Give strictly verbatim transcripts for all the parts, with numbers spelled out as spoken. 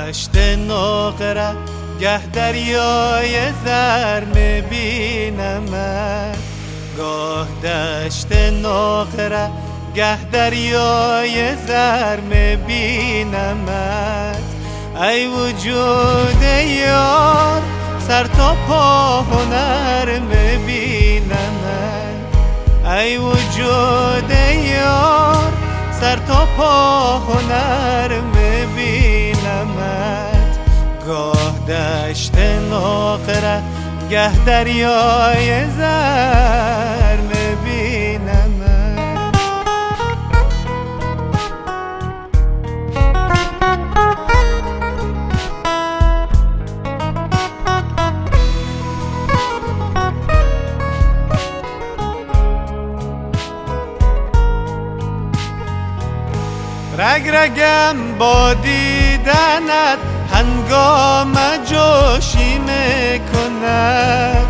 دشت نقره گه دریای زر میبینمت، گاه دشت نقره گه دریای زر میبینمت. ای وجود یار سر تا پا هنر میبینمت، ای وجود یار سر تا پا هنر میبینمت. گاه دشت نقره گه دریای زر میبینمت. رگ رگم با دیدنت هنگام جوشی میکند،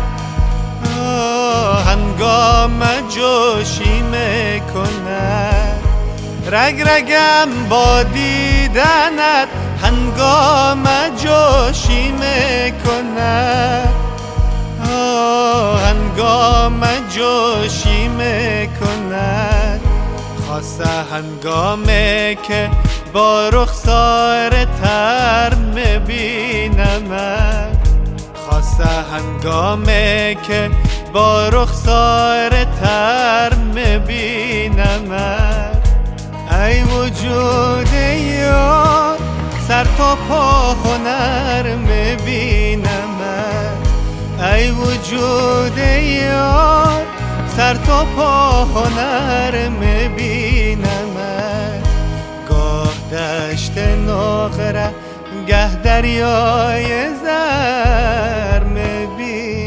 هنگام جوشی میکند. رگ رگم با دیدنت هنگام جوشی میکند، هنگام جوشی میکند. خاصه هنگامی که با رخسار تر میبینمت، خاصه هنگامی که با رخسار تر میبینمت. ای وجود یار سر تا پا هنر میبینمت، ای وجود یار سر تا پا هنر میبینمت. گاه دشت نقره گه دریای زر میبینمت.